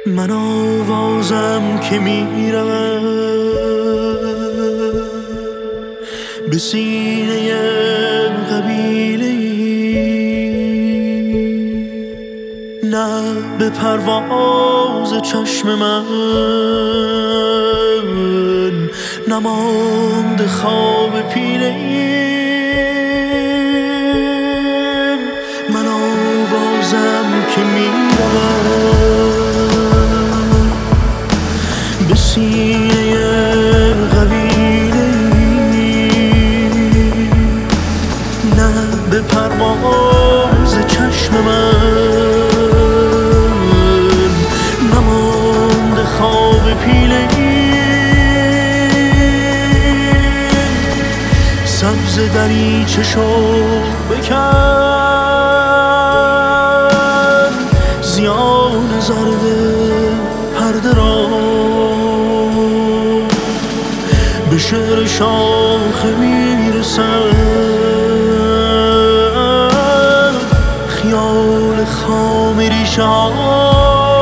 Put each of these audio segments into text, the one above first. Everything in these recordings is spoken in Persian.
من آوازم که میرم به سینه قبیله، نه به پرواز چشم من نماند خواب پیله. من آوازم که میرم به سینه قبیله، نه به پرواز چشم من نماند خواب پیله. سبز دریچه شو بکن، زیان زرد پرده را به شعر شاخه میرسد. خیال خام ریشه ها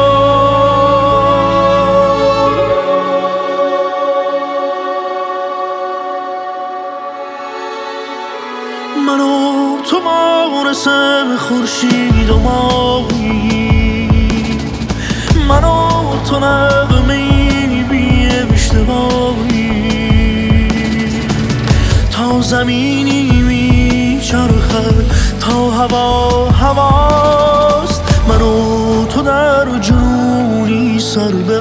من و تو مانسم خورشید و ماهی، من و تو نغمه‌ای بی اشتباهی، تا زمینی میچرخد تا هوا هواست. من و تو در جنونی سر به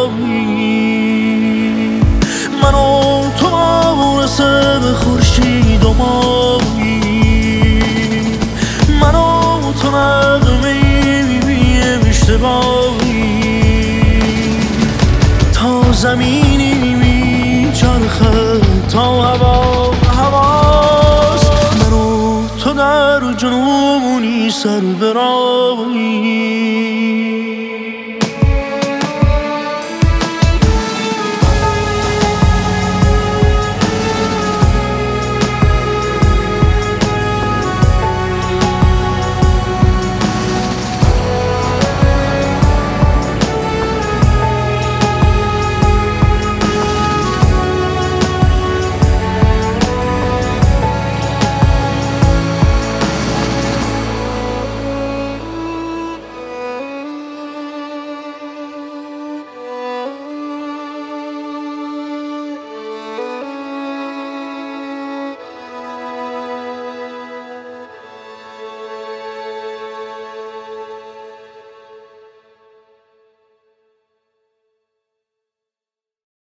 راهی، من و تو مانسم خورشید و ماهی، من و تو نغمه‌ای بی اشتباهی، تا زمینی میچرخد تا هوا هواست. من و تو در جنونی سر به راهی.